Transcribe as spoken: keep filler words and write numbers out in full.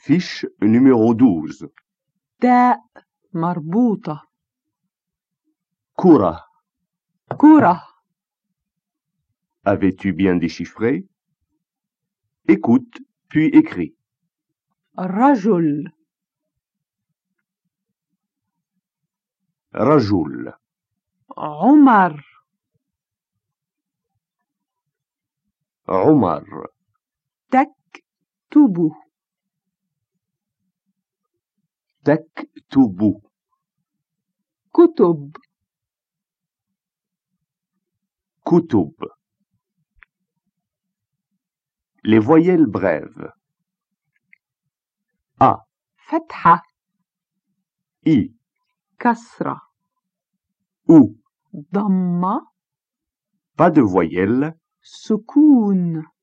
Fiche numéro douze. تاء مربوطة. كرة. كرة. Avais-tu bien déchiffré? Écoute, puis écris. رجل. رجل. عمر. عمر. تكتب. تكتب. كتب. كتب. Les voyelles brèves. A. فتحة. I. كسرة. U. ضمة. Pas de voyelles. سكون.